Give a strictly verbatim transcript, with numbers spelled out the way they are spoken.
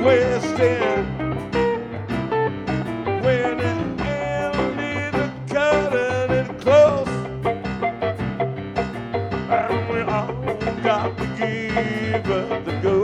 West End. When it ended, cutting it close, and we all got to give up the ghost.